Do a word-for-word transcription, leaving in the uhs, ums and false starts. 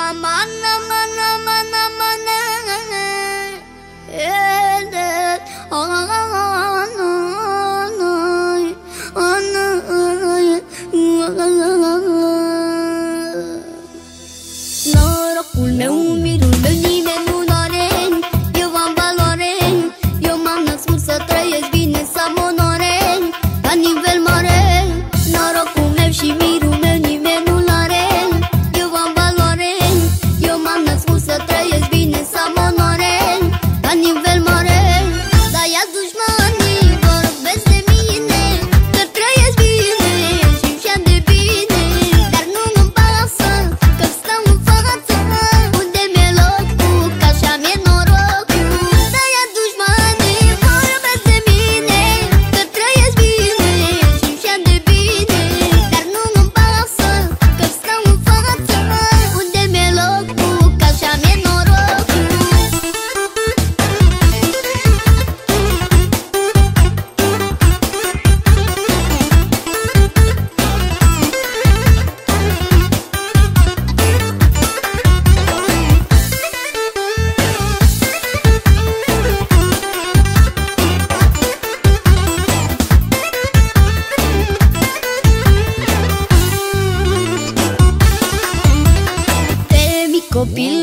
Aman aman aman aman evet aman norocul meu, mirul meu, nimeni nu n-are. Eu am valoare, eu m-am născut să trăiesc bine, să am onoare la nivel mare. Norocul meu și mirul meu, nimeni nu n-are. Eu am valoare, eu m-am născut să trăiesc bine, să am onoare la nivel mare. Dar ia dușmanii vorbesc de mine, că trăiesc bine și și-am de bine. Dar nu-mi pasă că stau în față unde mi-e locul, că așa mi-e norocul. Dar ia dușmanii vorbesc de mine, că trăiesc bine și și-am de bine. Dar nu-mi pasă că stau în față unde mi-e locul, că așa mi-e norocul. Copil